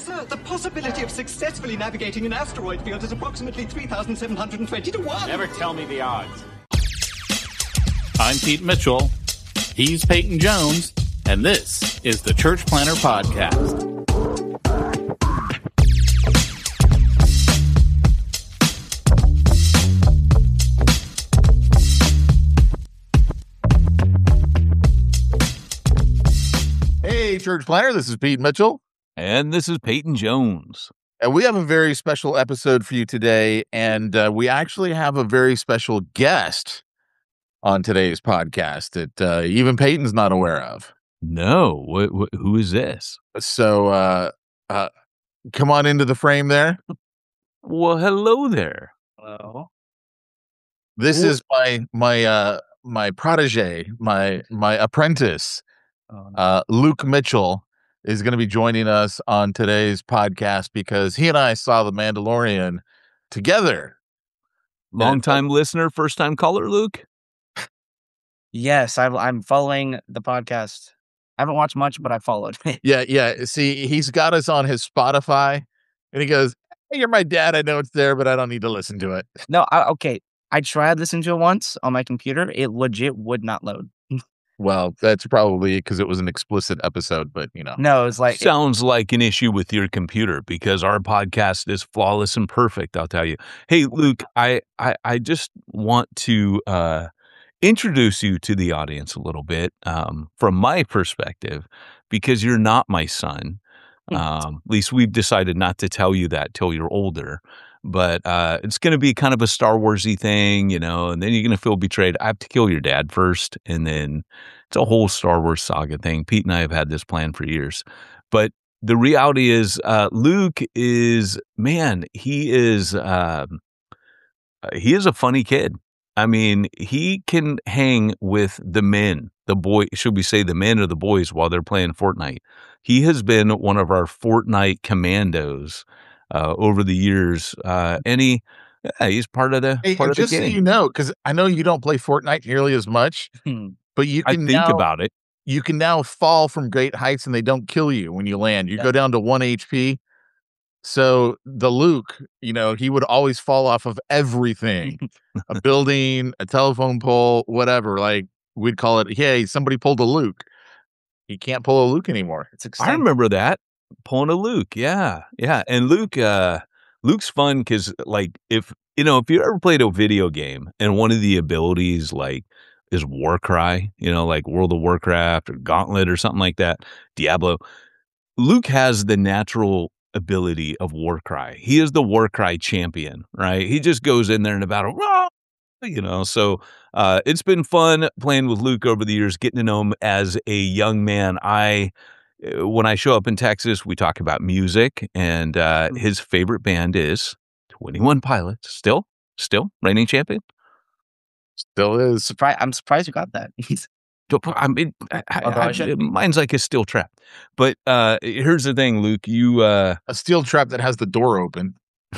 Sir, the possibility of successfully navigating an asteroid field is approximately 3,720 to 1. Never tell me the odds. I'm Pete Mitchell. He's Peyton Jones. And this is the Church Planter Podcast. Hey, Church Planter, this is Pete Mitchell. And this is Peyton Jones. And we have a very special episode for you today. And we actually have a very special guest on today's podcast that even Peyton's not aware of. No, who is this? So come on into the frame there. Well, hello there. Hello. This is my protege, my apprentice, Luke Mitchell, is going to be joining us on today's podcast because he and I saw The Mandalorian together. Long-time listener, first-time caller, Luke? Yes, I'm following the podcast. I haven't watched much, but I followed. Yeah. See, he's got us on his Spotify, and he goes, "Hey, you're my dad. I know it's there, but I don't need to listen to it." No, okay. I tried listening to it once on my computer. It legit would not load. Well, that's probably because it was an explicit episode, but you know. No, it's like Sounds like an issue with your computer because our podcast is flawless and perfect, I'll tell you. Hey, Luke, I just want to introduce you to the audience a little bit from my perspective because you're not my son. At least we've decided not to tell you that till you're older. But it's going to be kind of a Star Wars-y thing, you know, and then you're going to feel betrayed. I have to kill your dad first, and then it's a whole Star Wars saga thing. Pete and I have had this plan for years. But the reality is Luke is, man, he is a funny kid. I mean, he can hang with the men, should we say the men or the boys while they're playing Fortnite. He has been one of our Fortnite commandos over the years, and he's part of the part of just the so game. you know, because I know you don't play Fortnite nearly as much, but you I can think about it. You can now fall from great heights and they don't kill you when you land. You go down to 1 HP. So the Luke, you know, he would always fall off of everything, a building, a telephone pole, whatever. Like we'd call it, hey, somebody pulled a Luke. He can't pull a Luke anymore. it's exciting. I remember that. Pulling a Luke, yeah. And Luke's fun because, like, if you ever played a video game and one of the abilities, like, is Warcry, like World of Warcraft or Gauntlet or something like that, Diablo, Luke has the natural ability of Warcry. He is the Warcry champion, right? He just goes in there in a battle, so it's been fun playing with Luke over the years, getting to know him as a young man. When I show up in Texas, we talk about music, and his favorite band is 21 Pilots. Still reigning champion. Still is. I'm surprised you got that. I mean, mine's like a steel trap. But here's the thing, Luke. You a steel trap that has the door open.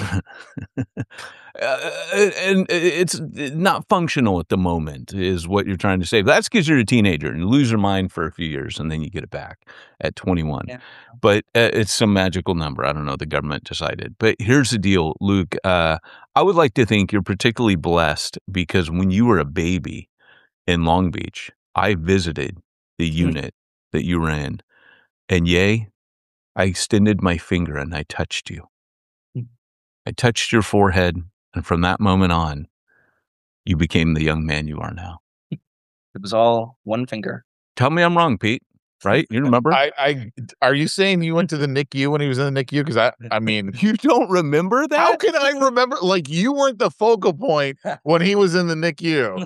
And it's not functional at the moment is what you're trying to say. But that's because you're a teenager and you lose your mind for a few years and then you get it back at 21. Yeah. But it's some magical number. I don't know. The government decided. But here's the deal, Luke. I would like to think you're particularly blessed because when you were a baby in Long Beach, I visited the unit that you were in. And I extended my finger and I touched you. I touched your forehead, and from that moment on, you became the young man you are now. It was all one finger. Tell me I'm wrong, Pete. Right? You remember? Are you saying you went to the NICU when he was in the NICU? Because I mean, you don't remember that? How can I remember? Like you weren't the focal point when he was in the NICU.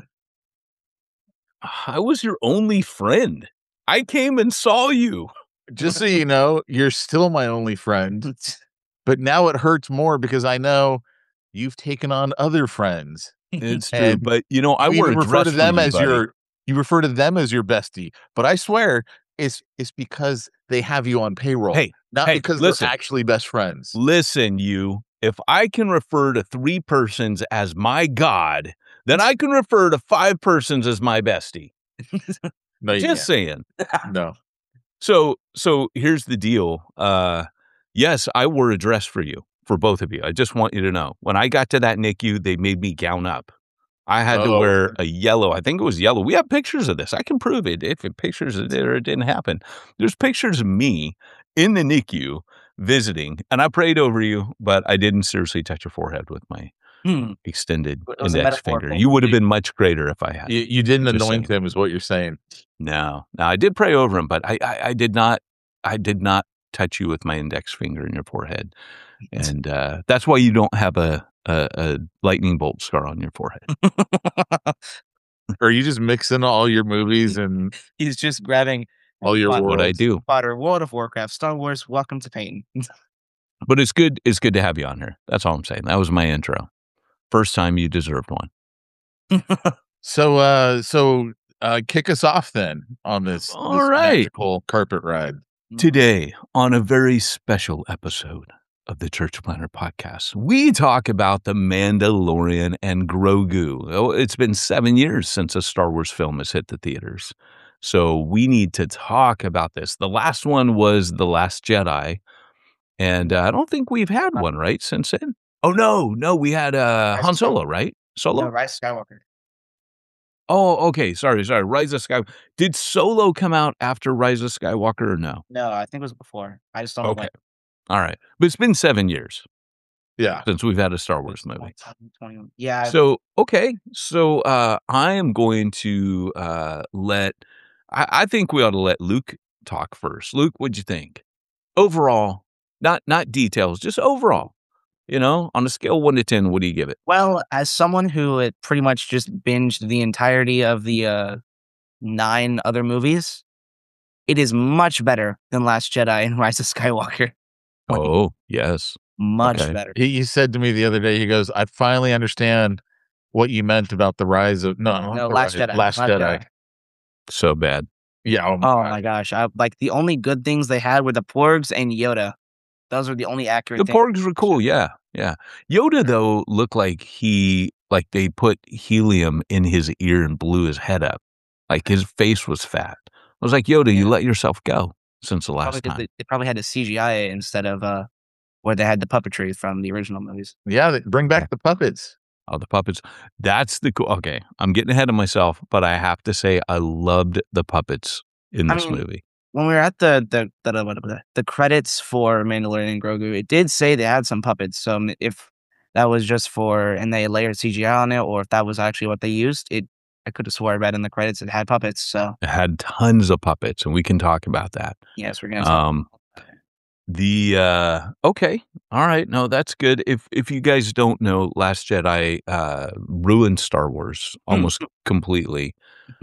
I was your only friend. I came and saw you. Just so you know, you're still my only friend. But now it hurts more because I know you've taken on other friends. It's true, but I would refer to them as you refer to them as your bestie. But I swear, it's because they have you on payroll, not because they're actually best friends. Listen, if I can refer to 3 persons as my God, then I can refer to 5 persons as my bestie. No, Just saying. No. So here's the deal. Yes, I wore a dress for you, for both of you. I just want you to know. When I got to that NICU, they made me gown up. I had to wear a yellow. I think it was yellow. We have pictures of this. I can prove it if it pictures it or it didn't happen. There's pictures of me in the NICU visiting, and I prayed over you, but I didn't seriously touch your forehead with my extended It was a index finger. metaphorical. You would have been much greater if I had. You didn't Just anoint saying. him, is what you're saying. No, I did pray over him, but I did not touch you with my index finger in your forehead, and that's why you don't have a lightning bolt scar on your forehead. Or you just mixing all your movies and He's just grabbing all your What I worlds? do, Potter, World of Warcraft, Star Wars, Welcome to Payton. but it's good. It's good to have you on here. That's all I'm saying. That was my intro. First time you deserved one. So kick us off then on this All right. magical carpet ride. Today, on a very special episode of the Church Planner Podcast, we talk about the Mandalorian and Grogu. Oh, it's been 7 years since a Star Wars film has hit the theaters. So we need to talk about this. The last one was The Last Jedi. And I don't think we've had one, right, since then? Oh, no, we had Han Solo, right? Solo? No, Rise of Skywalker. Oh, okay, sorry. Rise of Skywalker. Did Solo come out after Rise of Skywalker or no? No, I think it was before. I just don't know Okay. All right. But it's been 7 years Yeah. since we've had a Star Wars movie. 2021. Yeah. So, okay. So I am going to I think we ought to let Luke talk first. Luke, what'd you think? Overall, not details, just overall. On a scale of 1 to 10, what do you give it? Well, as someone who had pretty much just binged the entirety of the 9 other movies, it is much better than Last Jedi and Rise of Skywalker. Oh, yes. Much Okay. better. He said to me the other day, he goes, I finally understand what you meant about the rise of not No, the Last rise- Jedi. Last Jedi. So bad. Yeah. Oh my gosh. Like the only good things they had were the Porgs and Yoda. Those were the only accurate The things. Porgs were cool, yeah. Yoda, though, looked like they put helium in his ear and blew his head up. Like his face was fat. I was like, Yoda, you let yourself go since the last time. They probably had to CGI it instead of where they had the puppetry from the original movies. Yeah. Bring back the puppets. Oh, the puppets. That's the cool. Okay, I'm getting ahead of myself, but I have to say I loved the puppets in this movie. When we were at the credits for Mandalorian and Grogu, it did say they had some puppets. So if that was just and they layered CGI on it, or if that was actually what they used, I could have swore I read in the credits it had puppets. So It had tons of puppets, and we can talk about that. yes, we're gonna. Okay, all right, no, that's good. If you guys don't know, Last Jedi ruined Star Wars almost completely.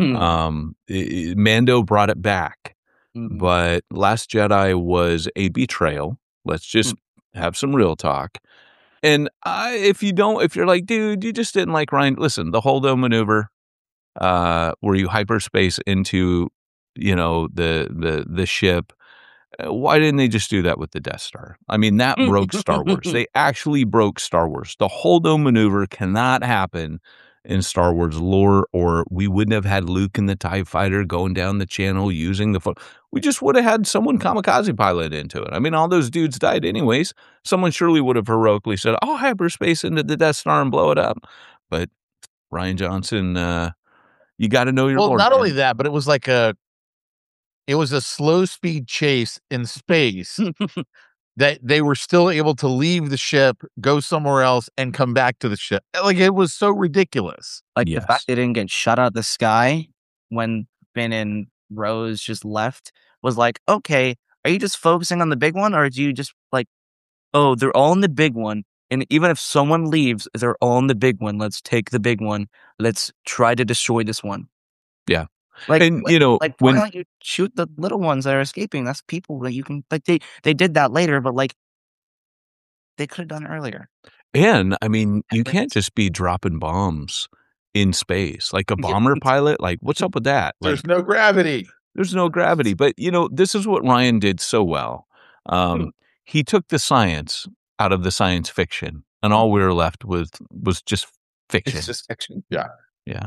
Mando brought it back. But Last Jedi was a betrayal. Let's just have some real talk. And if you're like, dude, you just didn't like Ryan. Listen, the Holdo maneuver, where you hyperspace into, the ship. Why didn't they just do that with the Death Star? I mean, that broke Star Wars. They actually broke Star Wars. The Holdo maneuver cannot happen in Star Wars lore, or we wouldn't have had Luke in the TIE fighter going down the channel using the phone. We just would have had someone kamikaze pilot into it. I mean, all those dudes died anyways. Someone surely would have heroically said, "Oh, hyperspace into the Death Star and blow it up." But Rian Johnson, you got to know your lore. Well, not man. only that, but it was a slow speed chase in space that they were still able to leave the ship, go somewhere else, and come back to the ship. Like, it was so ridiculous. Like Yes. the fact they didn't get shot out of the sky when Finn and Rose just left was like, okay, are you just focusing on the big one, or do you just like, oh, they're all in the big one, and even if someone leaves, they're all in the big one. Let's take the big one. Let's try to destroy this one. Yeah. Like, And, why when don't you shoot the little ones that are escaping? That's people that you can like. They did that later, but like they could have done it earlier. And I mean, you can't just be dropping bombs in space like a bomber pilot. Like, what's up with that? Like, There's no gravity. there's no gravity. But this is what Ryan did so well. He took the science out of the science fiction, and all we were left with was just fiction. It's just fiction. Yeah. Yeah.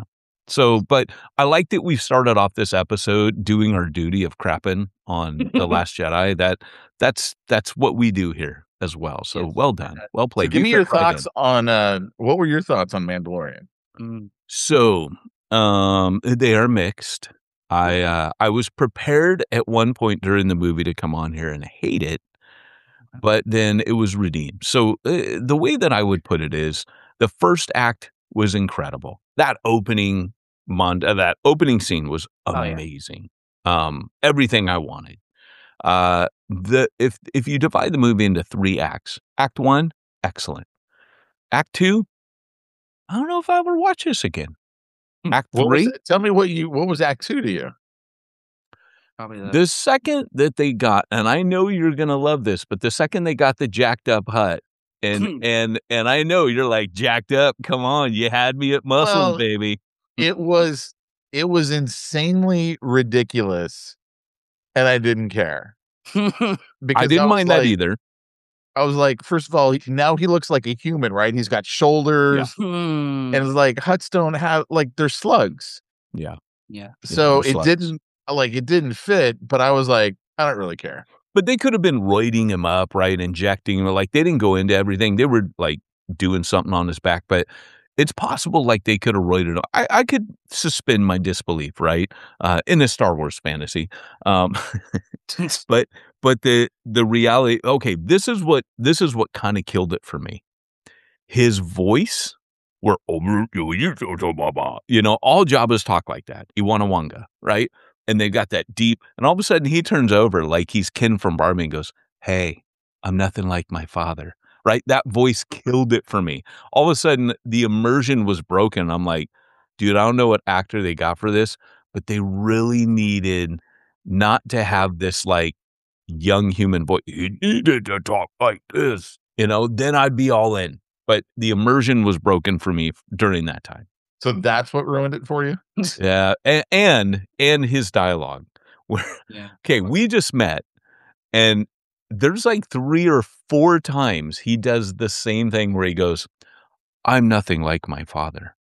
So, but I like that we started off this episode doing our duty of crapping on The Last Jedi. That's what we do here as well. So well done. Well So played. give me You your fit right thoughts in. on what were your thoughts on Mandalorian? So, they are mixed. I was prepared at one point during the movie to come on here and hate it, but then it was redeemed. So the way that I would put it is the first act was incredible. That opening scene was amazing. Everything I wanted. If you divide the movie into 3 acts, Act 1, excellent. Act 2, I don't know if I ever watch this again. Act What was 3, it? Tell me what was Act 2 to you? Probably the second that they got, and I know you're gonna love this, but the second they got the jacked up hut, and I know you're like, jacked up, come on, you had me at muscles, Well, baby. It was insanely ridiculous, and I didn't care I because didn't was mind that like- either. I was like, first of all, now he looks like a human, right? He's got shoulders, and it's like huts don't have they're slugs. Yeah. So they're it slugs. didn't fit, but I was like, I don't really care. But they could have been roiding him up, right? Injecting him. Like, they didn't go into everything. They were like doing something on his back, but it's possible like they could have roided him. I could suspend my disbelief, right? In a Star Wars fantasy. But the reality, okay, this is what kind of killed it for me. His voice were all Jabba's talk like that. Iwanawanga, right? And they got that deep, and all of a sudden he turns over like he's Ken from Barbie and goes, "Hey, I'm nothing like my father." Right? That voice killed it for me. All of a sudden the immersion was broken. I'm like, dude, I don't know what actor they got for this, but they really needed not to have this like young human voice. You needed to talk like this, then I'd be all in. But the immersion was broken for me during that time. So that's what ruined it for you? Yeah, and his dialogue. Where, okay, we just met, and there's like 3 or 4 times he does the same thing where he goes, "I'm nothing like my father,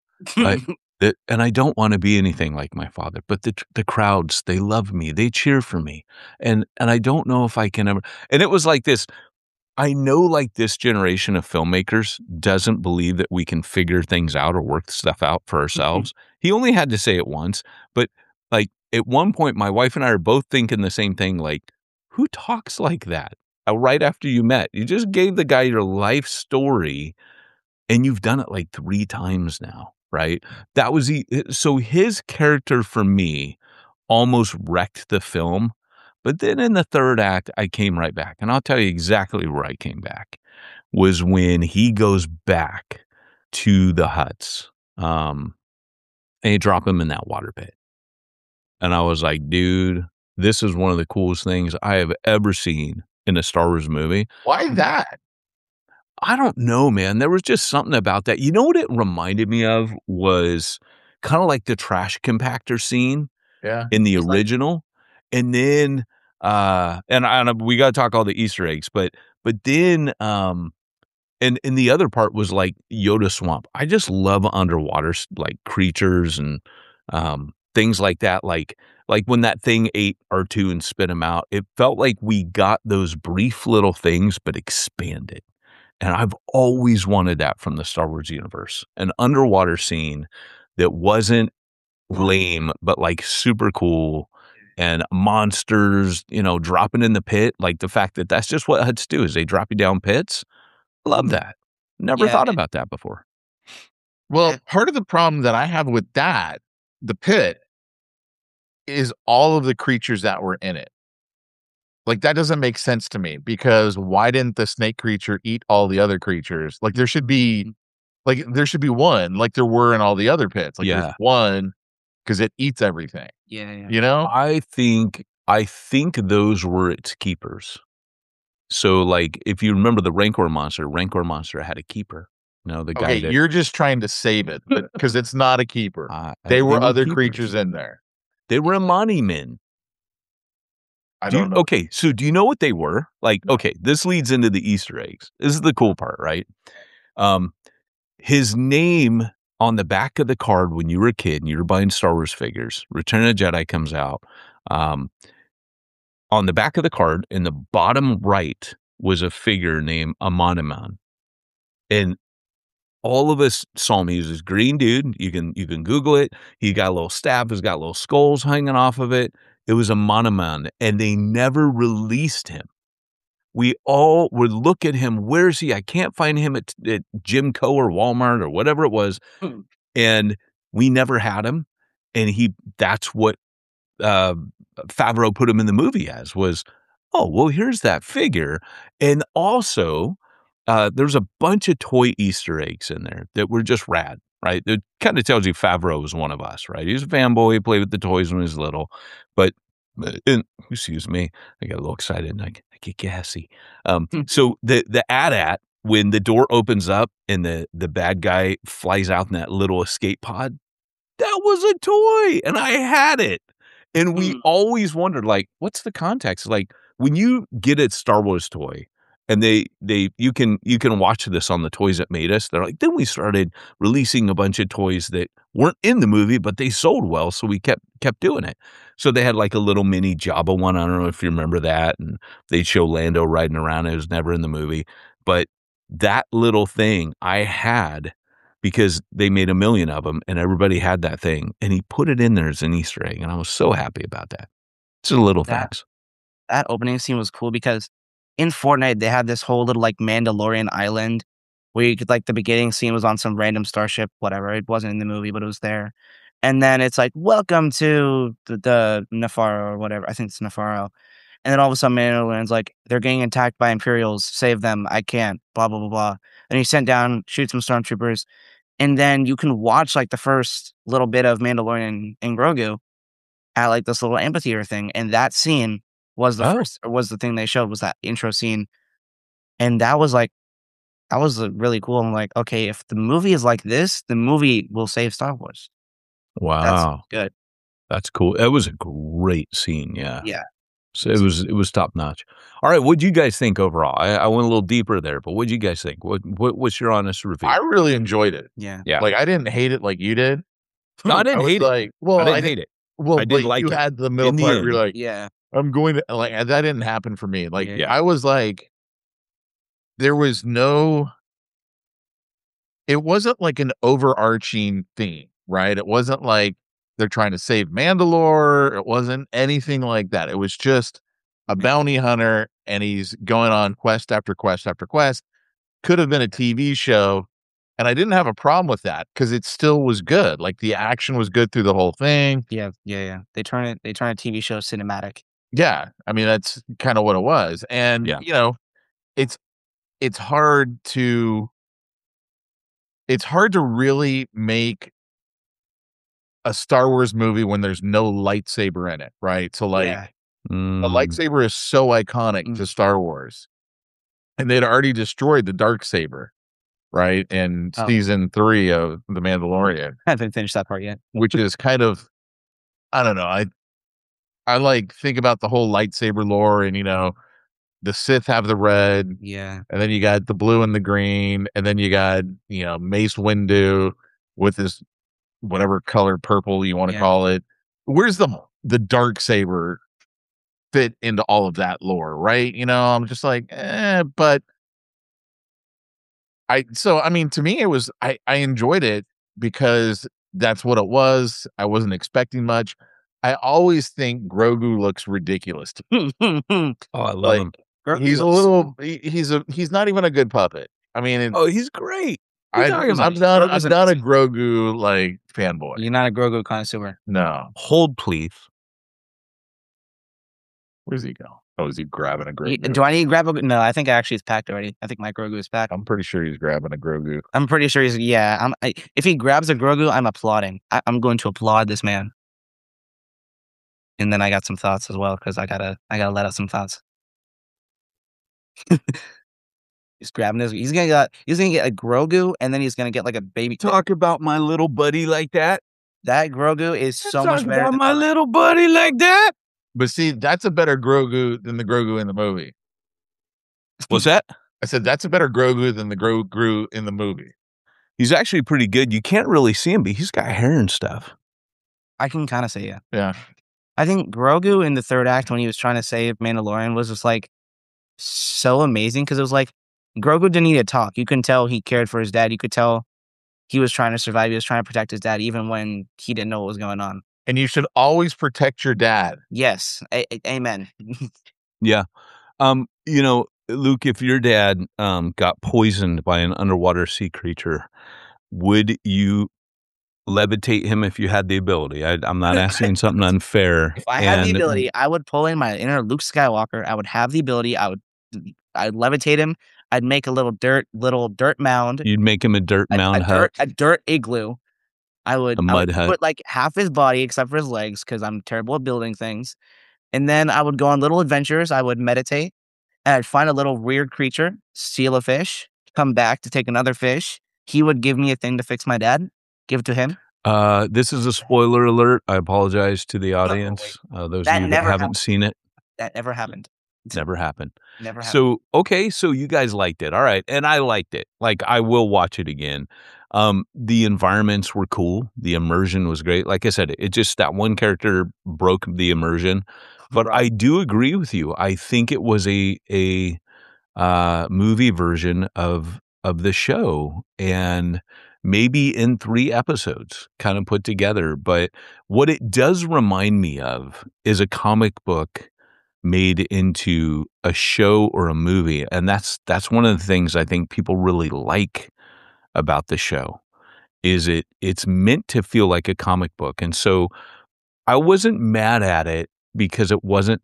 and I don't want to be anything like my father. But the crowds, they love me, they cheer for me, and I don't know if I can ever." And it was like this. I know like this generation of filmmakers doesn't believe that we can figure things out or work stuff out for ourselves. He only had to say it once, but like at one point, my wife and I are both thinking the same thing. Like, who talks like that? Right after you met, you just gave the guy your life story, and you've done it like 3 times now, right? That was so his character for me almost wrecked the film. But then in the 3rd act, I came right back. And I'll tell you exactly where I came back was when he goes back to the huts. And you drop him in that water pit. And I was like, dude, this is one of the coolest things I have ever seen in a Star Wars movie. Why that? I don't know, man. There was just something about that. You know what it reminded me of was kind of like the trash compactor scene in the original. And then and we got to talk all the Easter eggs, but then and the other part was like Yoda Swamp. I just love underwater like creatures and things like that. Like when that thing ate R2 and spit him out, it felt like we got those brief little things but expanded. And I've always wanted that from the Star Wars universe. An underwater scene that wasn't lame but like super cool. And monsters, dropping in the pit. Like the fact that that's just what huts do is they drop you down pits. Love that. Never thought about that before. Well, part of the problem that I have with that, the pit, is all of the creatures that were in it. Like that doesn't make sense to me because why didn't the snake creature eat all the other creatures? Like there should be one like there were in all the other pits. Like there's one because it eats everything. Yeah. I think those were its keepers. So like if you remember the Rancor monster had a keeper. The guy that, you're just trying to save it because it's not a keeper. They were other creatures in there. They were Amani men. I don't know. Okay, so do you know what they were? Like, okay, this leads into the Easter eggs. This is the cool part, right? His name on the back of the card when you were a kid and you were buying Star Wars figures, Return of the Jedi comes out. On the back of the card in the bottom right was a figure named Amon. And all of us saw him. He was this green dude. You can Google it. He got a little staff. He's got little skulls hanging off of it. It was Amon, and they never released him. We all would look at him. Where's he? I can't find him at Jimco or Walmart or whatever it was. And we never had him. And that's what Favreau put him in the movie as was, oh, well, here's that figure. And also, there's a bunch of toy Easter eggs in there that were just rad, right? It kind of tells you Favreau was one of us, right? He was a fanboy. He played with the toys when he was little. But, excuse me, I got a little excited and I get gassy. So the AT-AT, when the door opens up and the bad guy flies out in that little escape pod, that was a toy and I had it. And we always wondered, like, what's the context? Like, when you get a Star Wars toy and you can watch this on the Toys That Made Us, they're like, then we started releasing a bunch of toys that weren't in the movie, but they sold well. So we kept doing it. So they had like a little mini Jabba one. I don't know if you remember that. And they'd show Lando riding around. It was never in the movie. But that little thing I had because they made 1 million of them and everybody had that thing. And he put it in there as an Easter egg. And I was so happy about that. It's a little things. That opening scene was cool because in Fortnite, they had this whole little like Mandalorian island where you could like the beginning scene was on some random starship, whatever. It wasn't in the movie, but it was there. And then it's like, welcome to the Nepharo or whatever. I think it's Nepharo. And then all of a sudden, Mandalorian's like, they're getting attacked by Imperials. Save them. I can't. Blah, blah, blah, blah. And he sent down, shoot some stormtroopers. And then you can watch like the first little bit of Mandalorian and Grogu at like this little amphitheater thing. And that scene was the thing they showed was that intro scene. And that was really cool. I'm like, okay, if the movie is like this, the movie will save Star Wars. Wow. That's good. That's cool. It was a great scene. Yeah. Yeah. So it was top notch. All right. What'd you guys think overall? I went a little deeper there, but what'd you guys think? What's your honest review? I really enjoyed it. Yeah. Yeah. Like I didn't hate it like you did. No, I didn't hate it. Like, well, I didn't hate it. Well, I did like you it. had the middle In the part end. where you're like, Yeah. I'm going to like that didn't happen for me. Like Yeah. I was like, there was no. It wasn't like an overarching theme, right? It wasn't like they're trying to save Mandalore. It wasn't anything like that. It was just a bounty hunter and he's going on quest after quest after quest. Could have been a TV show. And I didn't have a problem with that because it still was good. Like the action was good through the whole thing. Yeah. They turn a TV show cinematic. Yeah. I mean, that's kind of what it was. And, Yeah. you know, it's hard to really make a Star Wars movie when there's no lightsaber in it, right? So like Yeah. the lightsaber is so iconic to Star Wars. And they'd already destroyed the Darksaber, right? In season 3 of The Mandalorian. I haven't finished that part yet. Which is kind of, I don't know. I like think about the whole lightsaber lore and, you know, the Sith have the red. Yeah. And then you got the blue and the green. And then you got, you know, Mace Windu with this whatever color purple you want to call it. Where's the Darksaber fit into all of that lore, right? You know, I'm just like, but I mean, to me, it was, I enjoyed it because that's what it was. I wasn't expecting much. I always think Grogu looks ridiculous. Oh, I love him. He's a little, he's not even a good puppet. I mean, He's great. I'm not a Grogu like fanboy. You're not a Grogu connoisseur. No. Hold, please. Where's he go? Oh, is he grabbing a Grogu? Do I need to grab a? No, I think actually it's packed already. I think my Grogu is packed. I'm pretty sure he's grabbing a Grogu. I'm pretty sure he's. Yeah. If he grabs a Grogu, I'm applauding. I'm going to applaud this man. And then I got some thoughts as well because I gotta let out some thoughts. He's grabbing this. He's gonna get a Grogu, and then he's gonna get like a baby. Talk about my little buddy like that. That Grogu is so much better. About my little buddy like that. But see, that's a better Grogu than the Grogu in the movie. What's that? I said that's a better Grogu than the Grogu in the movie. He's actually pretty good. You can't really see him, but he's got hair and stuff. I can kind of say yeah. Yeah. I think Grogu in the third act when he was trying to save Mandalorian was just like so amazing because it was like Grogu didn't need to talk. You can tell he cared for his dad. You could tell he was trying to survive. He was trying to protect his dad even when he didn't know what was going on. And you should always protect your dad. Yes. Amen. Yeah. You know, Luke, if your dad got poisoned by an underwater sea creature, would you levitate him if you had the ability? I'm not asking something unfair. If I had the ability, I would pull in my inner Luke Skywalker. I would have the ability. I'd levitate him. I'd make a little dirt mound. You'd make him a dirt mound hut. A dirt igloo. I would hut. put like half his body except for his legs because I'm terrible at building things. And then I would go on little adventures. I would meditate. And I'd find a little weird creature, steal a fish, come back to take another fish. He would give me a thing to fix my dad. Give it to him. This is a spoiler alert. I apologize to the audience. Those of you that haven't seen it. That never happened. Never happened. Never happened. So, okay. So you guys liked it. All right. And I liked it. Like, I will watch it again. The environments were cool. The immersion was great. Like I said, it just, that one character broke the immersion. But I do agree with you. I think it was a movie version of the show, and maybe in 3 episodes kind of put together. But what it does remind me of is a comic book made into a show or a movie. And that's one of the things I think people really like about the show is it's meant to feel like a comic book. And so I wasn't mad at it because it wasn't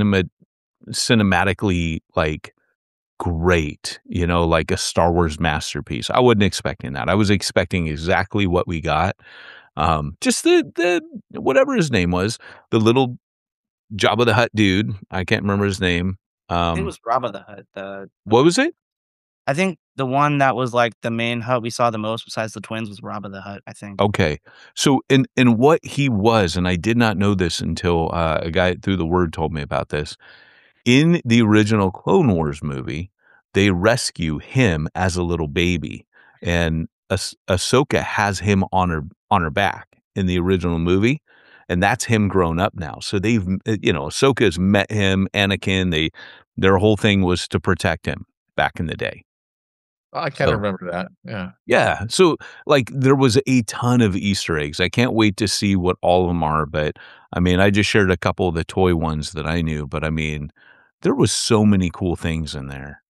cinematically like great, you know, like a Star Wars masterpiece. I wasn't expecting that. I was expecting exactly what we got. Just the whatever his name was, the little Jabba the Hutt dude. I can't remember his name. I think it was Jabba the Hutt. What was it? I think the one that was like the main Hutt we saw the most besides the twins was Jabba the Hutt, I think. Okay. So in what he was, and I did not know this until a guy through the word told me about this. In the original Clone Wars movie, they rescue him as a little baby, and Ahsoka has him on her back in the original movie, and that's him grown up now. So they've, you know, Ahsoka's met him, Anakin. Their whole thing was to protect him back in the day. I can't remember that. Yeah. Yeah. So like there was a ton of Easter eggs. I can't wait to see what all of them are. But I mean, I just shared a couple of the toy ones that I knew, but I mean, there was so many cool things in there.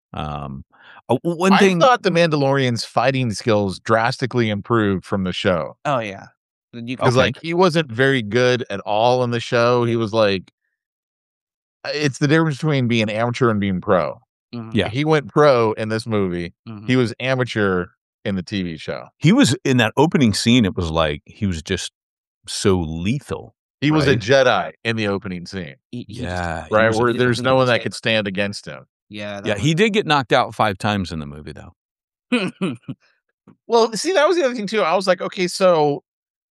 One thing I thought the Mandalorian's fighting skills drastically improved from the show. Oh yeah. Because like he wasn't very good at all in the show. He was like, it's the difference between being amateur and being pro. Mm-hmm. Yeah. He went pro in this movie. Mm-hmm. He was amateur in the TV show. He was in that opening scene. It was like he was just so lethal. He was a Jedi in the opening scene. Yeah. Right. Where there's no one that could stand against him. Yeah. Yeah. He did get knocked out 5 times in the movie, though. Well, see, that was the other thing, too. I was like, okay, so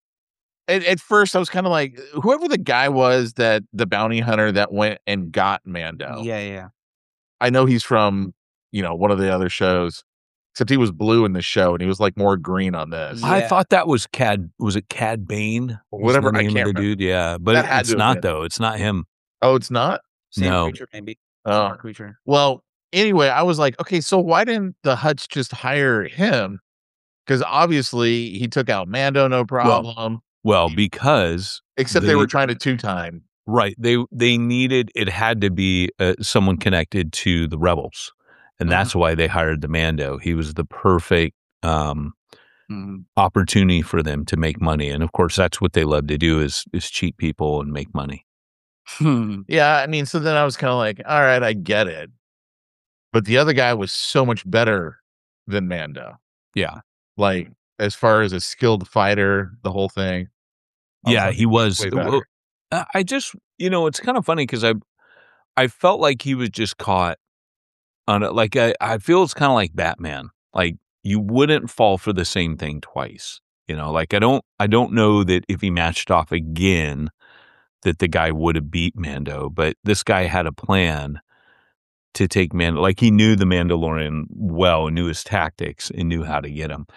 at first I was kind of like, whoever the guy was that the bounty hunter that went and got Mando. Yeah. I know he's from, you know, one of the other shows, except he was blue in the show and he was like more green on this. Yeah. I thought that was Cad. Was it Cad Bane? Whatever. The I name can't of the remember. dude. Yeah, but it's not though. It's not him. Oh, it's not? Same No. creature, maybe. Oh, Creature. well, anyway, I was like, okay, so why didn't the Hutts just hire him? Because obviously he took out Mando, no problem. Well, because except they were trying to 2-time. Right. They needed, it had to be someone connected to the rebels. And that's why they hired the Mando. He was the perfect opportunity for them to make money. And of course, that's what they love to do is cheat people and make money. Yeah. I mean, so then I was kind of like, all right, I get it. But the other guy was so much better than Mando. Yeah. Like, as far as a skilled fighter, the whole thing. Yeah, he was. way better. I just, you know, it's kind of funny because I felt like he was just caught on it. Like, I feel it's kind of like Batman. Like, you wouldn't fall for the same thing twice. You know, like, I don't know that if he matched off again, that the guy would have beat Mando, but this guy had a plan to take like he knew the Mandalorian well, and knew his tactics, and knew how to get him.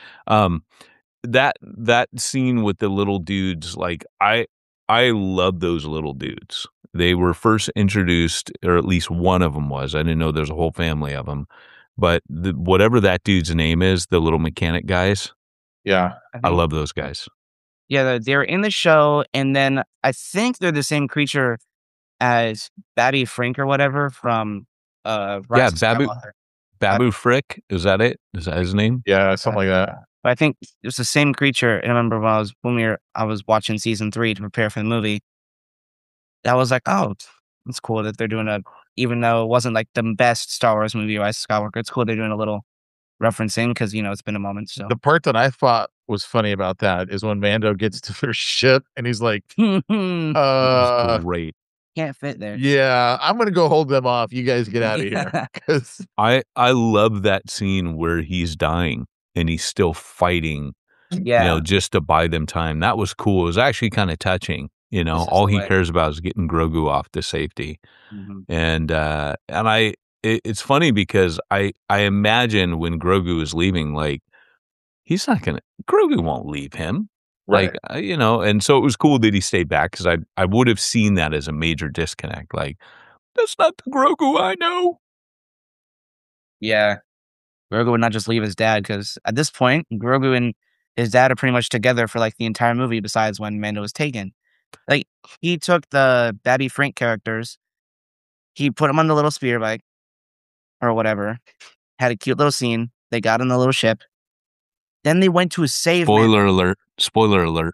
That scene with the little dudes, like I love those little dudes. They were first introduced, or at least one of them was. I didn't know there's a whole family of them, but whatever that dude's name is, the little mechanic guys. Yeah, I love those guys. Yeah, they're in the show, and then I think they're the same creature as Babby Frink or whatever from Rise of Skywalker. Babu Frick, is that it? Is that his name? Yeah, something like that. But I think it's the same creature. And I remember when I was watching season 3 to prepare for the movie. I was like, oh, it's cool that they're doing even though it wasn't like the best Star Wars movie, Rise of Skywalker, it's cool they're doing a little referencing because, it's been a moment. So the part that I thought was funny about that is when Mando gets to their ship and he's like, Great. Can't fit there. Yeah, I'm going to go hold them off. You guys get out of here. 'Cause I love that scene where he's dying and he's still fighting, Yeah. just to buy them time. That was cool. It was actually kind of touching. All he cares about is getting Grogu off to safety. Mhm. And it's funny because I imagine when Grogu is leaving, like, Grogu won't leave him. Right. Like, and so it was cool that he stayed back, because I would have seen that as a major disconnect. Like, that's not the Grogu I know. Yeah. Grogu would not just leave his dad because at this point, Grogu and his dad are pretty much together for like the entire movie besides when Mando was taken. Like, he took the Babby Frink characters, he put them on the little speeder bike or whatever, had a cute little scene. They got on the little ship. Then they went to save Mando. Spoiler alert.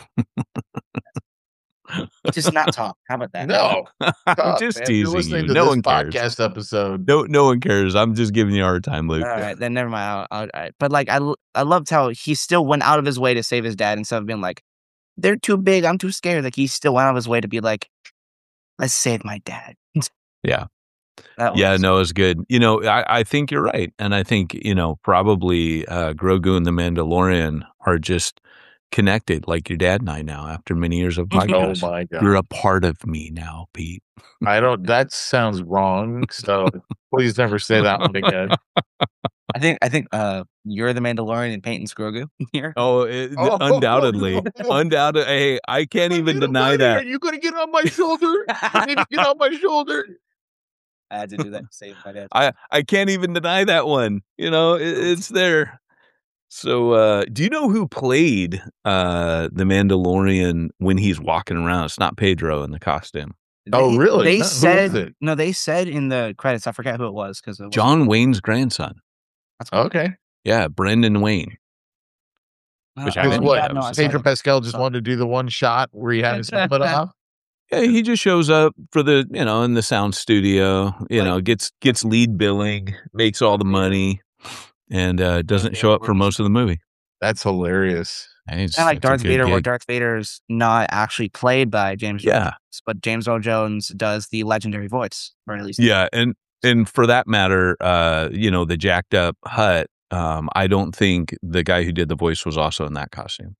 Just not talk. How about that? No. I'm just Man, you're teasing listening you. to No this one cares. podcast episode. No one cares. I'm just giving you a hard time, Luke. All right, then never mind. But like, I loved how he still went out of his way to save his dad instead of being like, they're too big, I'm too scared. Like, he still went out of his way to be like, let's save my dad. Yeah. Yeah, no, it's good. I think you're right. And I think, probably Grogu and the Mandalorian are just connected, like your dad and I now, after many years of podcasts. Oh my God. You're a part of me now, Pete. That sounds wrong. So please never say that one again. I think you're the Mandalorian and Peyton's Grogu here. Undoubtedly. Undoubtedly. Hey, I can't even deny that. Are you going to get on my shoulder? You need to get on my shoulder. I had to do that to save my dad. I can't even deny that one. It's there. So, do you know who played the Mandalorian when he's walking around? It's not Pedro in the costume. Oh, really? They Who was said it? no. They said in the credits. I forget who it was because John Wayne's grandson. That's cool. Okay. Yeah, Brendan Wayne. Which I didn't know. I saw Pedro that. Pascal just wanted to do the one shot where he had his helmet off. Yeah, he just shows up for the, in the sound studio, gets lead billing, makes all the money, and doesn't show up for most of the movie. That's hilarious. Kind of like Darth Vader, where Darth Vader's not actually played by James Earl Jones, but James Earl Jones does the legendary voice, or at least. Yeah, and for that matter, the jacked up Hutt, I don't think the guy who did the voice was also in that costume.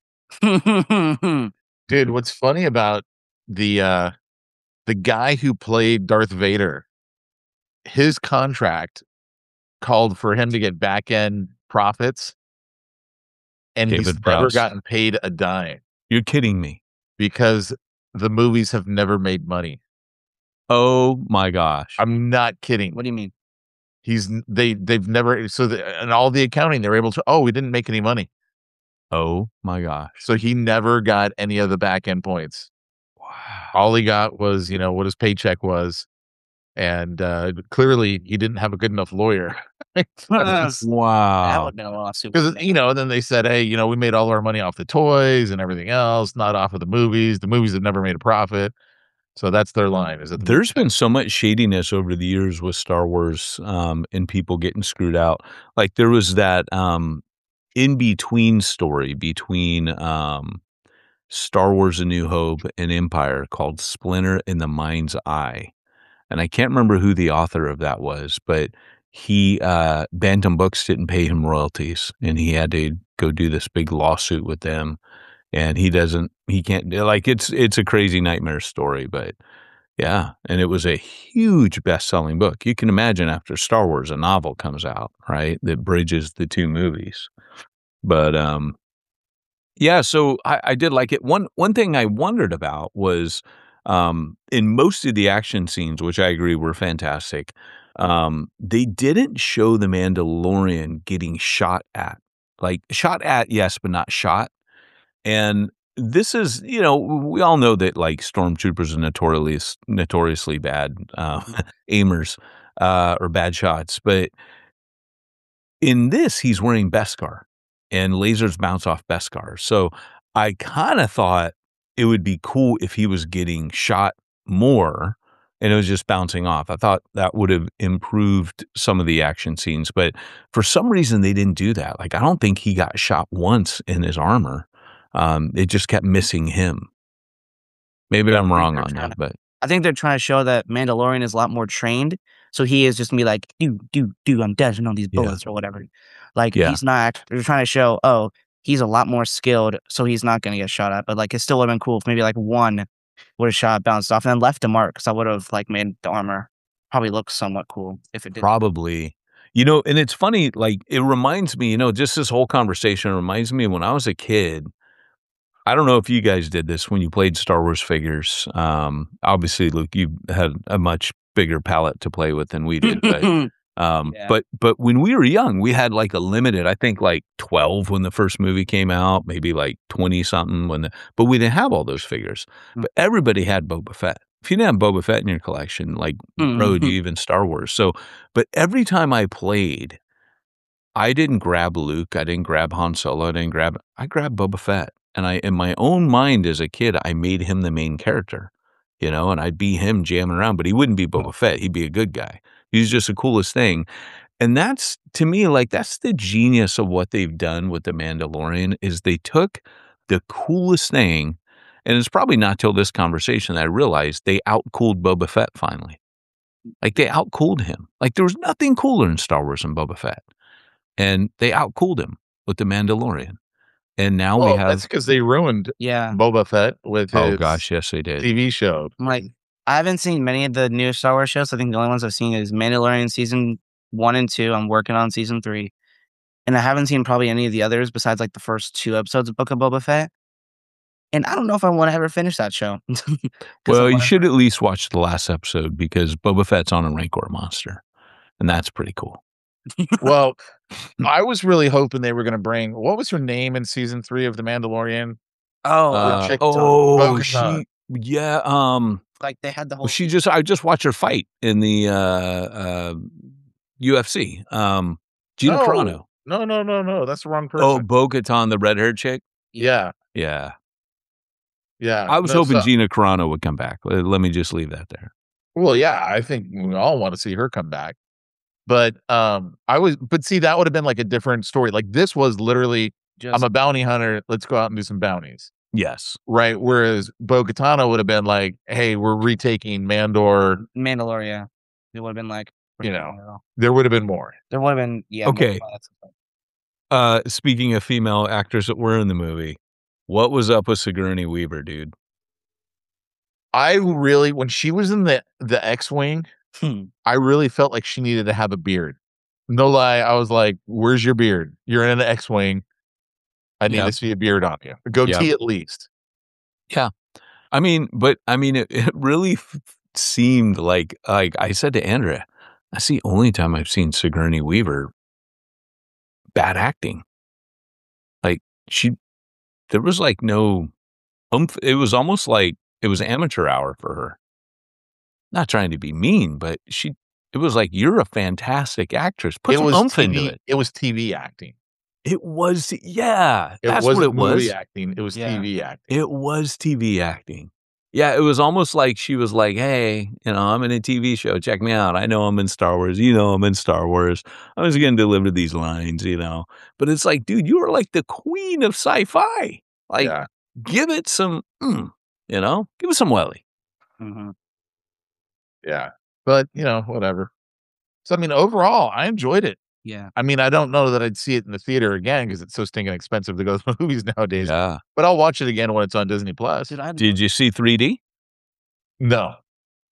Dude, what's funny about the guy who played Darth Vader, his contract called for him to get back end profits, and David he's Prowse. never gotten paid a dime You're kidding me. because the movies have never made money. Oh my gosh. I'm not kidding. What do you mean? They've never, and all the accounting, they're able to, we didn't make any money. Oh my gosh. So he never got any of the back end points. Wow. All he got was, what his paycheck was. And clearly he didn't have a good enough lawyer. That Wow. would have been a lawsuit. Because, then they said, hey, we made all our money off the toys and everything else, not off of the movies. The movies have never made a profit. So that's their line. Is that There's been so much shadiness over the years with Star Wars and people getting screwed out. Like there was that in-between story between Star Wars A New Hope and Empire called Splinter in the Mind's Eye. And I can't remember who the author of that was, but Bantam Books didn't pay him royalties and he had to go do this big lawsuit with them. And he can't, like, it's a crazy nightmare story, but Yeah, and it was a huge best-selling book. You can imagine after Star Wars, a novel comes out, right, that bridges the two movies. But yeah, so I did like it. One thing I wondered about was in most of the action scenes, which I agree were fantastic, they didn't show the Mandalorian getting shot at. Like shot at, yes, but not shot. And this is, we all know that like stormtroopers are notoriously bad aimers or bad shots, but in this, he's wearing Beskar, and lasers bounce off Beskar. So I kind of thought it would be cool if he was getting shot more and it was just bouncing off. I thought that would have improved some of the action scenes, but for some reason they didn't do that. Like I don't think he got shot once in his armor. It just kept missing him. Maybe I'm wrong on that, but I think they're trying to show that Mandalorian is a lot more trained. So he is just gonna be like, I'm dashing on these bullets or whatever. Like he's not. They're trying to show, he's a lot more skilled, so he's not gonna get shot at. But like, it still would have been cool if maybe like one would have shot, bounced off, and then left a mark. Because I would have like made the armor probably look somewhat cool if it did. Probably. And it's funny. Like it reminds me. Just this whole conversation reminds me of when I was a kid. I don't know if you guys did this when you played Star Wars figures. Obviously, Luke, you had a much bigger palette to play with than we did. But but when we were young, we had like a limited, I think like 12 when the first movie came out, maybe like 20 something but we didn't have all those figures. But everybody had Boba Fett. If you didn't have Boba Fett in your collection, like road you even Star Wars. So, but every time I played, I didn't grab Luke, I didn't grab Han Solo, I grabbed Boba Fett. And in my own mind as a kid, I made him the main character, and I'd be him jamming around, but he wouldn't be Boba Fett. He'd be a good guy. He's just the coolest thing. And that's, to me, like, that's the genius of what they've done with The Mandalorian is they took the coolest thing, and it's probably not till this conversation that I realized they outcooled Boba Fett finally. Like, they outcooled him. Like, there was nothing cooler in Star Wars than Boba Fett. And they outcooled him with The Mandalorian. And now we have. That's because they ruined Boba Fett with his oh gosh, yes they did. TV show. Like I haven't seen many of the new Star Wars shows. I think the only ones I've seen is Mandalorian season 1 and 2. I'm working on season 3, and I haven't seen probably any of the others besides like the first 2 episodes of Book of Boba Fett. And I don't know if I want to ever finish that show. Well, you should at least watch the last episode because Boba Fett's on a Rancor monster, and that's pretty cool. Well, I was really hoping they were going to bring what was her name in season 3 of The Mandalorian? She like they had the whole. I just watched her fight in the UFC. Gina Carano. No, that's the wrong person. Oh, Bo-Katan, the red-haired chick. Yeah. I was hoping Gina Carano would come back. Let me just leave that there. Well, yeah, I think we all want to see her come back. But see, that would have been like a different story. Like this was literally, I'm a bounty hunter. Let's go out and do some bounties. Yes. Right. Whereas Bo-Katan would have been like, hey, we're retaking Mandalore. Mandalore. It would have been like, there would have been more. There would have been, Okay. Speaking of female actors that were in the movie, what was up with Sigourney Weaver, dude? I really, when she was in the X-Wing, I really felt like she needed to have a beard. No lie, I was like, where's your beard? You're in an X-Wing. I need to see a beard on you. A goatee at least. Yeah. It really seemed like I said to Andrea, that's the only time I've seen Sigourney Weaver bad acting. Like there was like no oomph. It was almost like it was amateur hour for her. Not trying to be mean, but it was like, you're a fantastic actress. Put some oomph into it. It was TV acting. It was, that's what it was. Movie acting. It was TV acting. It was TV acting. Yeah, it was almost like she was like, hey, I'm in a TV show. Check me out. I know I'm in Star Wars. I'm in Star Wars. I was going to deliver these lines, But it's like, dude, you are like the queen of sci-fi. Like, give it some, give it some welly. Mm-hmm. Yeah. But, whatever. So, overall, I enjoyed it. Yeah. I don't know that I'd see it in the theater again because it's so stinking expensive to go to movies nowadays. Yeah. But I'll watch it again when it's on Disney Plus. Did you see 3D? No.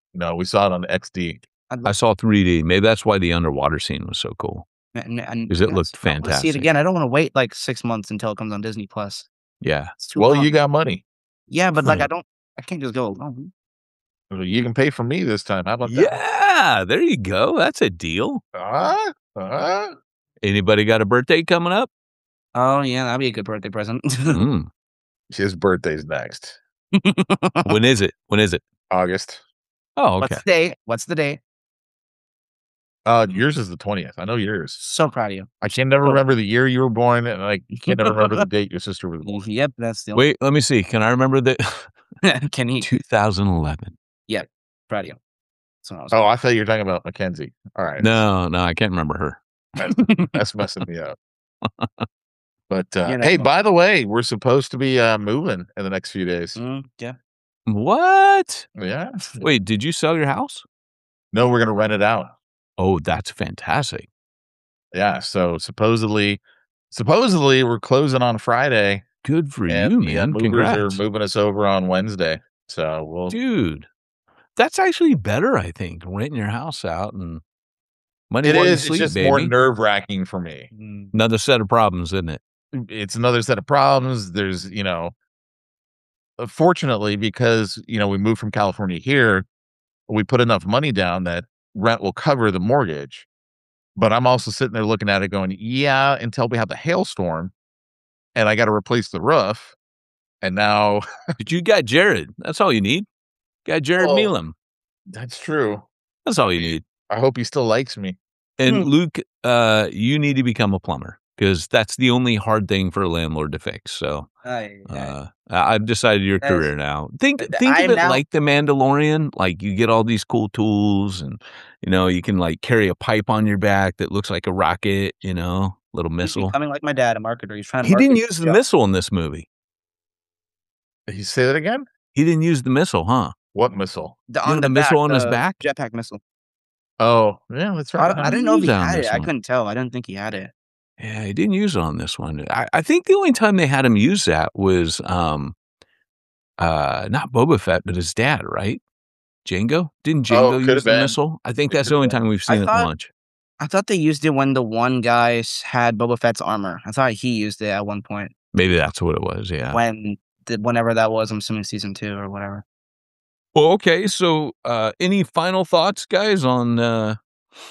No, we saw it on XD. I saw 3D. Maybe that's why the underwater scene was so cool. Because it looked I wanna see fantastic. it again. I don't want to wait like 6 months until it comes on Disney Plus. Yeah. It's too Well, long. you got money. Yeah, but like Right. I can't just go alone. You can pay for me this time. How about that? Yeah, there you go. That's a deal. Anybody got a birthday coming up? Oh yeah, that'd be a good birthday present. Mm. His birthday's next. When is it? August. Oh, okay. What's the date? Yours is the 20th. I know yours. So proud of you. I can never remember the year you were born, and like you can't never remember the date your sister was born. Yep, that's the Wait, let me see. Can I remember the Can he? 2011? Proud of you. That's what I was. Oh, I thought you were talking about Mackenzie. All right. No, I can't remember her. That's messing me up. But Yeah, hey, that's by the way, we're supposed to be moving in the next few days. Yeah. What? Yeah. Wait, did you sell your house? No, we're gonna rent it out. Oh, that's fantastic. Yeah. So supposedly we're closing on Friday. Good for And you, the man. movers Congrats. are moving us over on Wednesday. So we'll Dude, that's actually better, I think, renting your house out and money it while you is. It's sleep, just baby. more nerve-wracking for me. Another set of problems, isn't it? It's another set of problems. There's, fortunately, because, we moved from California here, we put enough money down that rent will cover the mortgage. But I'm also sitting there looking at it going, yeah, until we have the hailstorm and I got to replace the roof. And now But you got Jared. That's all you need. Got Jared Oh. Meelam. that's true. That's all you need. I hope he still likes me. And Luke, you need to become a plumber because that's the only hard thing for a landlord to fix. So I've decided your That's- career now. Think I of it now- like the Mandalorian. Like you get all these cool tools, and you can like carry a pipe on your back that looks like a rocket. Little He's missile. becoming like my dad, a marketer. He's trying to. He didn't market use the his missile in this movie. You say that again? He didn't use the missile, huh? What missile? The, You know the missile on his back? Jetpack missile. Oh, yeah, that's right. I didn't know if he use that on had this it. I one. couldn't tell. I didn't think he had it. Yeah, he didn't use it on this one. I think the only time they had him use that was not Boba Fett, but his dad, right? Django? Didn't Django could've use the been. missile? I think It that's the could've only been. time we've seen it thought- launch. I thought they used it when the one guy had Boba Fett's armor. I thought he used it at one point. Maybe that's what it was, yeah. Whenever that was, I'm assuming season 2 or whatever. Well, okay, so any final thoughts, guys, on the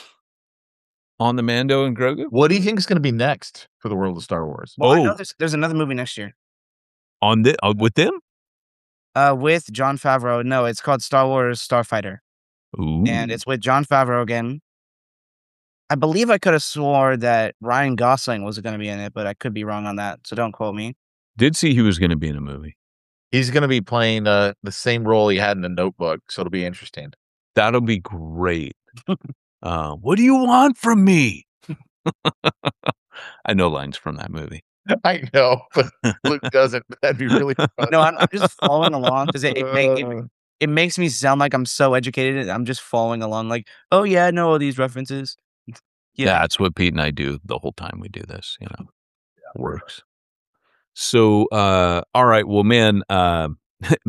Mando and Grogu? What do you think is going to be next for the world of Star Wars? Well, I Oh. know there's another movie next year. On with them? With Jon Favreau. No, it's called Star Wars Starfighter. Ooh. And it's with Jon Favreau again. I believe I could have swore that Ryan Gosling was going to be in it, but I could be wrong on that, so don't quote me. Did see he was going to be in a movie. He's going to be playing the same role he had in The Notebook, so it'll be interesting. That'll be great. What do you want from me? I know lines from that movie. I know, but Luke doesn't. That'd be really fun. No, I'm just following along because it makes me sound like I'm so educated. I'm just following along like, oh yeah, I know all these references. Yeah. That's what Pete and I do the whole time we do this, Works. So, all right. Well, Mandalorian.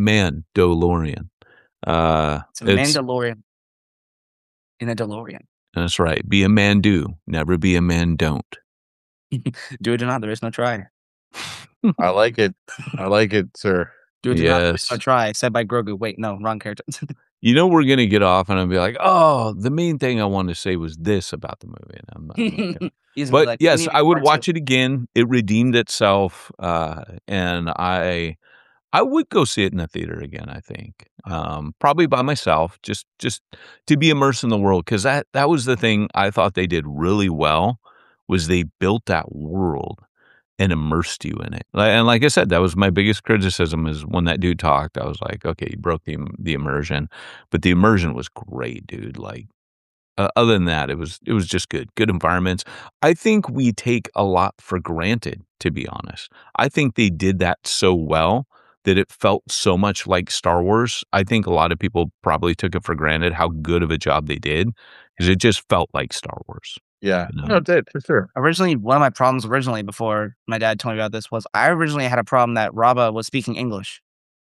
It's a Mandalorian in a DeLorean. That's right. Be a man do. Never be a man don't. Do it or not, there is no try. I like it. I like it, sir. Do it or not, there is Yes. no try. Said by Grogu. Wait, no, wrong character. We're going to get off and I'll be like, oh, the main thing I wanted to say was this about the movie. And I'm not gonna- He's gonna be But like, yes, "We need I would part watch two." it again. It redeemed itself. And I would go see it in the theater again, I think. Probably by myself, just to be immersed in the world. Because that was the thing I thought they did really well, was they built that world and immersed you in it. And like I said, that was my biggest criticism, is when that dude talked, I was like, okay, you broke the immersion. But the immersion was great, dude. Like, other than that, it was just good environments. I think we take a lot for granted, to be honest. I think they did that so well that it felt so much like Star Wars. I think a lot of people probably took it for granted how good of a job they did, because it just felt like Star Wars. Yeah. No. No, it did, for sure. Originally, one of my problems before my dad told me about this was I originally had a problem that Rabba was speaking English.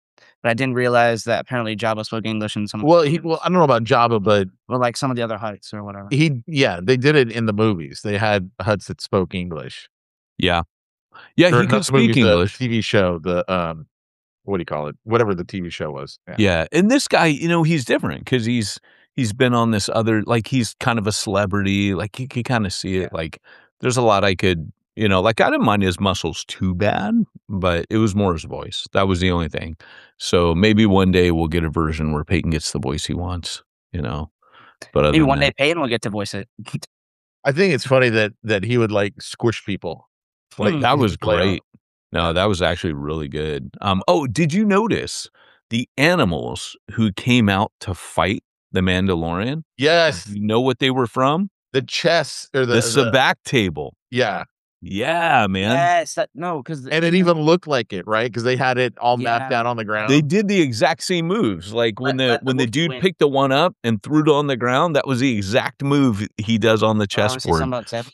but I didn't realize that apparently Jabba spoke English in some. Well, I don't know about Jabba, but like some of the other Hutts or whatever. they did it in the movies. They had Hutts that spoke English. Yeah. Yeah, Or he not could the speak movies, English. The TV show, what do you call it? Whatever the TV show was. Yeah, and this guy, he's different because he's been on this other, like, he's kind of a celebrity. Like, you can kind of see it. Like, there's a lot I could, like, I didn't mind his muscles too bad, but it was more his voice. That was the only thing. So maybe one day we'll get a version where Peyton gets the voice he wants. But maybe one day Peyton will get to voice it. I think it's funny that he would like squish people. Like, that was great. Yeah. No, that was actually really good. Oh, did you notice the animals who came out to fight the Mandalorian? Yes. You know what they were from? The chess or The Sabacc table. Yeah. Yeah, man. Yes, because And it even looked like it, right? Because they had it all mapped out on the ground. They did the exact same moves. Like when the dude picked the one up and threw it on the ground, that was the exact move he does on the chessboard.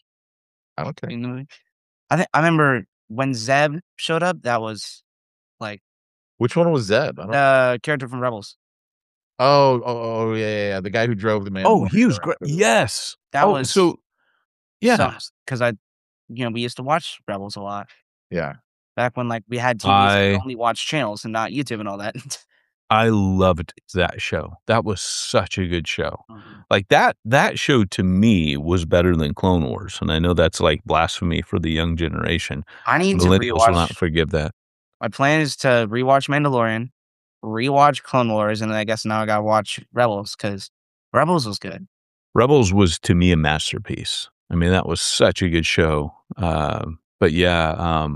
Okay. I remember when Zeb showed up. That was like, which one was Zeb? Character from Rebels. Oh, yeah. The guy who drove the man. Oh, he was great. Yes, that was so. Yeah, because we used to watch Rebels a lot. Yeah, back when like we had TVs and only watch channels and not YouTube and all that. I loved that show. That was such a good show. Like that show to me was better than Clone Wars, and I know that's like blasphemy for the young generation. I need to Millennials will not forgive that. My plan is to rewatch Mandalorian, rewatch Clone Wars, and then I guess now I gotta watch Rebels because Rebels was good. Rebels was to me a masterpiece. I mean, that was such a good show. But yeah,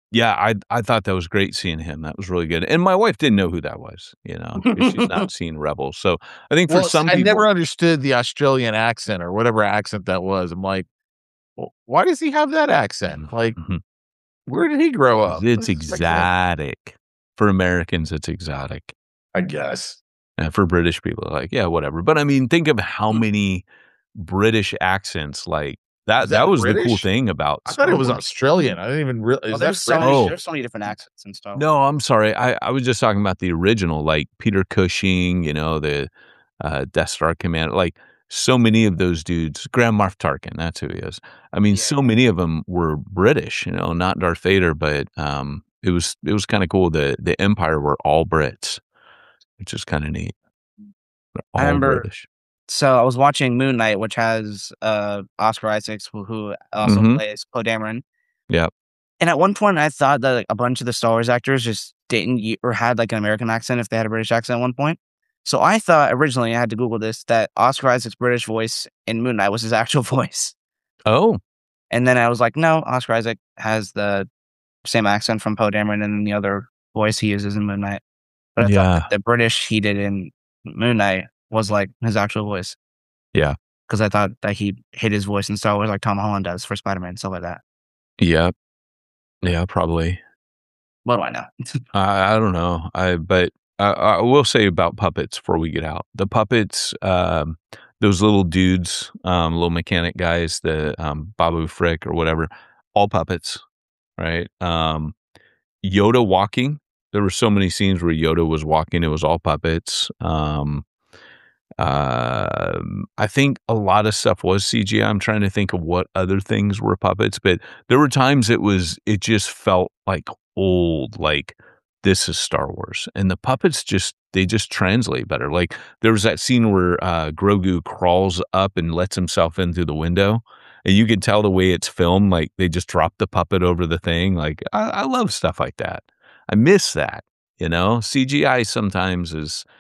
I thought that was great seeing him. That was really good. And my wife didn't know who that was, because she's not seen Rebels. So I think for some people, I never understood the Australian accent or whatever accent that was. I'm like, well, why does he have that accent? Like, where did he grow up? It's exotic. For Americans, it's exotic, I guess. And for British people, like, yeah, whatever. But I mean, think of how many British accents like that was British? The cool thing about. I thought it was Australian. I didn't even realize. There's so many different accents and stuff. No, I'm sorry. I was just talking about the original, like Peter Cushing, the Death Star Commander, like so many of those dudes. Grand Moff Tarkin, that's who he is. I mean, so many of them were British. Not Darth Vader, but it was kind of cool. The Empire were all Brits, which is kind of neat. I remember. British. So I was watching Moon Knight, which has Oscar Isaacs, who also plays Poe Dameron. Yeah. And at one point, I thought that a bunch of the Star Wars actors just didn't or had like an American accent if they had a British accent at one point. So I thought originally, I had to Google this, that Oscar Isaac's British voice in Moon Knight was his actual voice. Oh. And then I was like, no, Oscar Isaac has the same accent from Poe Dameron and then the other voice he uses in Moon Knight. But I thought that the British he did in Moon Knight was like his actual voice. Yeah. Because I thought that he hid his voice in Star Wars like Tom Holland does for Spider-Man and stuff like that. Yeah. Yeah, probably. What do I know? I don't know. But I will say about puppets before we get out. The puppets, those little dudes, little mechanic guys, the Babu Frick or whatever, all puppets, right? Yoda walking. There were so many scenes where Yoda was walking. It was all puppets. I think a lot of stuff was CGI. I'm trying to think of what other things were puppets, but there were times it just felt like old, like this is Star Wars. And the puppets they just translate better. Like there was that scene where Grogu crawls up and lets himself in through the window. And you can tell the way it's filmed, like they just dropped the puppet over the thing. Like I love stuff like that. I miss that, CGI sometimes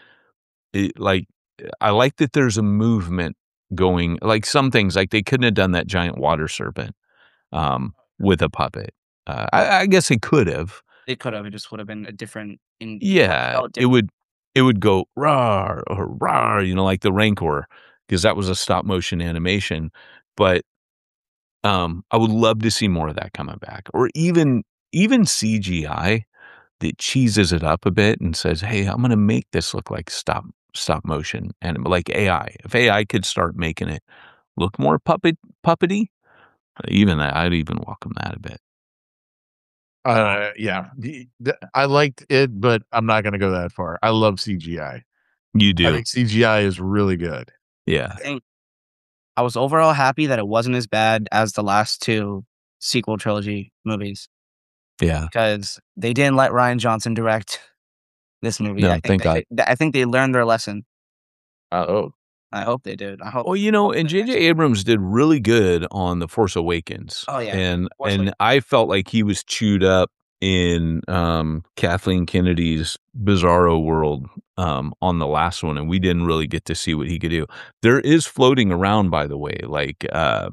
I like that there's a movement going, like some things, like they couldn't have done that giant water serpent with a puppet. I guess they could have. They could have. It just would have been a different. It would go rawr or rawr, like the Rancor, because that was a stop motion animation. But I would love to see more of that coming back, or even CGI that cheeses it up a bit and says, "Hey, I'm going to make this look like stop motion," and like AI. If AI could start making it look more puppety, even that, I'd even welcome that a bit. Yeah. I liked it, but I'm not going to go that far. I love CGI. You I do. think CGI is really good. Yeah. I think I was overall happy that it wasn't as bad as the last two sequel trilogy movies Yeah. because they didn't let Ryan Johnson direct this movie. No, thank God. I think they learned their lesson. Oh, I hope they did. I hope. Well, you know, hope and they J.J. actually- Abrams did really good on The Force Awakens. Oh, yeah. And Force and Awakens. I felt like he was chewed up in Kathleen Kennedy's Bizarro World on the last one, and we didn't really get to see what he could do. There is floating around, by the way, like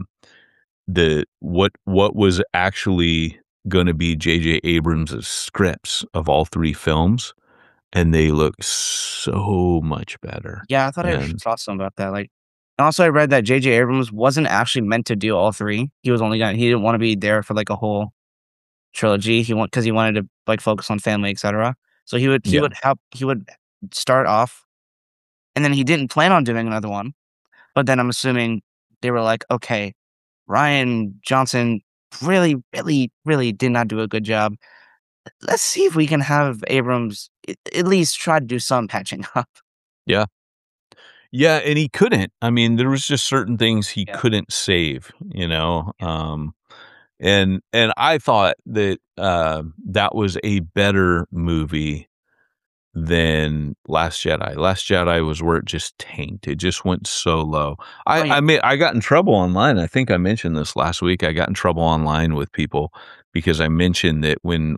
what was actually going to be J.J. Abrams' scripts of all three films, and they look so much better. Yeah, I thought I And saw something about that. Like, and also I read that J.J. Abrams wasn't actually meant to do all three. He didn't want to be there for like a whole trilogy. Because he wanted to like focus on family, etc. So he would start off, and then he didn't plan on doing another one. But then I'm assuming they were like, okay, Ryan Johnson really, really, really did not do a good job. Let's see if we can have Abrams at least try to do some patching up. yeah, and he couldn't. I mean, there was just certain things he Yeah. couldn't save, you know. And I thought that that was a better movie than Last Jedi. Last Jedi was where it just tanked. It just went so low. I got in trouble online. I think I mentioned this last week. I got in trouble online with people because I mentioned that when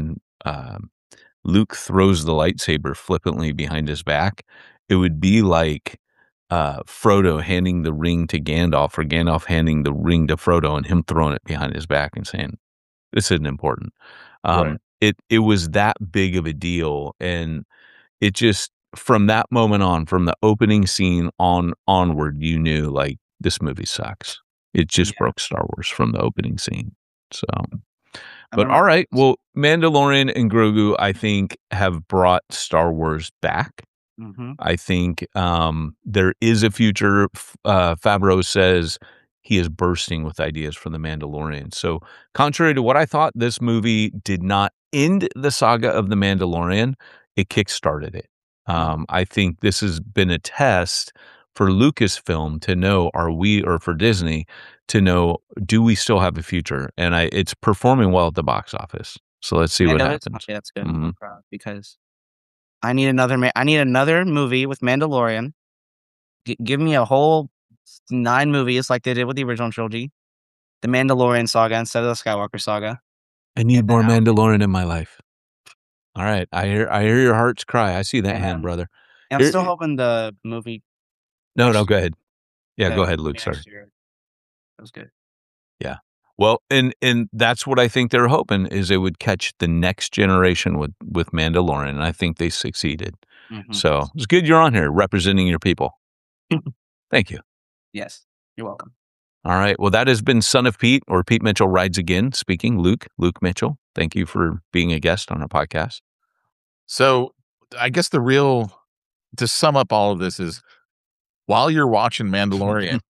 Luke throws the lightsaber flippantly behind his back, it would be like Frodo handing the ring to Gandalf, or Gandalf handing the ring to Frodo, and him throwing it behind his back and saying, "This isn't important." Right. It was that big of a deal, and it just, from that moment on, from the opening scene onward, you knew like this movie sucks. It just broke Star Wars from the opening scene. So. But all right, well, Mandalorian and Grogu, I think, have brought Star Wars back. Mm-hmm. I think there is a future. Favreau says he is bursting with ideas for The Mandalorian. So, contrary to what I thought, this movie did not end the saga of The Mandalorian. It kickstarted it. I think this has been a test for Lucasfilm to know, or for Disney to know, do we still have a future? And it's performing well at the box office. So let's see what happens. Okay, that's good. Mhm. I'm proud because I need another movie with Mandalorian. Give me a whole 9 movies like they did with the original trilogy, the Mandalorian saga instead of the Skywalker saga. I need more Mandalorian in my life. All right, I hear your heart's cry. I see that hand, brother. And I'm still hoping the movie. No, go ahead. Yeah, the go ahead, movie Luke. Sorry. next year, that was good. Yeah. Well, and that's what I think they're hoping, is it would catch the next generation with Mandalorian, and I think they succeeded. Mhm. So it's good you're on here representing your people. Thank you. Yes, you're welcome. All right. Well, that has been Son of Pete, or Pete Mitchell Rides Again. Speaking, Luke Mitchell. Thank you for being a guest on our podcast. So I guess to sum up all of this is, while you're watching Mandalorian,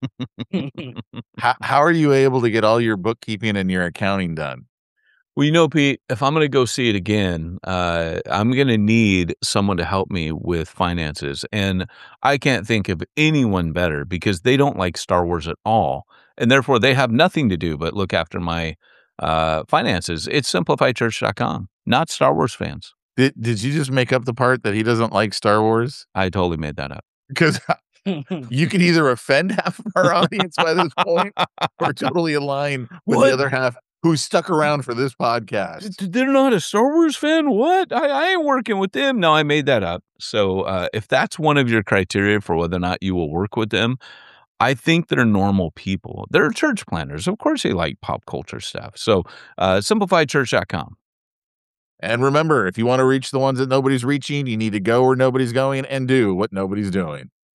how are you able to get all your bookkeeping and your accounting done? Well, you know, Pete, if I'm going to go see it again, I'm going to need someone to help me with finances. And I can't think of anyone better, because they don't like Star Wars at all. And therefore, they have nothing to do but look after my finances. It's SimplifiedChurch.com, not Star Wars fans. Did you just make up the part that he doesn't like Star Wars? I totally made that up. Because you can either offend half of our audience by this point, or totally align with the other half who stuck around for this podcast. They're not a Star Wars fan? What? I ain't working with them. No, I made that up. So if that's one of your criteria for whether or not you will work with them, I think they're normal people. They're church planners. Of course they like pop culture stuff. So SimplifiedChurch.com. And remember, if you want to reach the ones that nobody's reaching, you need to go where nobody's going and do what nobody's doing.